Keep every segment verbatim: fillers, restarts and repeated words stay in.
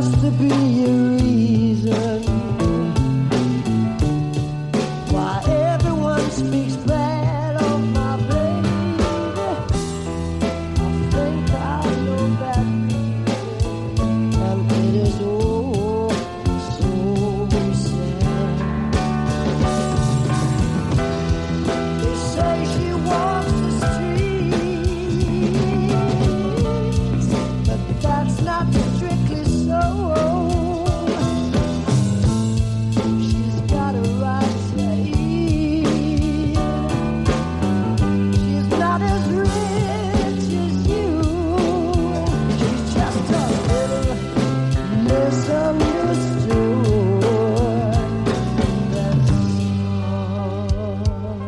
to be a reason why everyone speaks bad of my baby. I think I know that feeling, and it is oh so sad. They say she walks the streets, but that's not strictly so. She's got a right taste. She's not as rich as you. She's just a little misunderstood. That's all.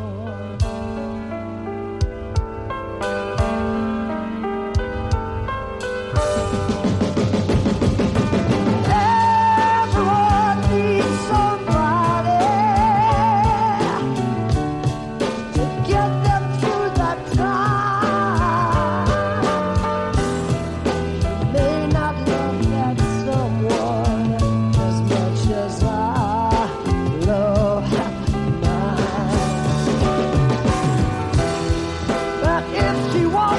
Everyone needs somebody to get them through that time. May not love that someone as much as I love mine. But if she wants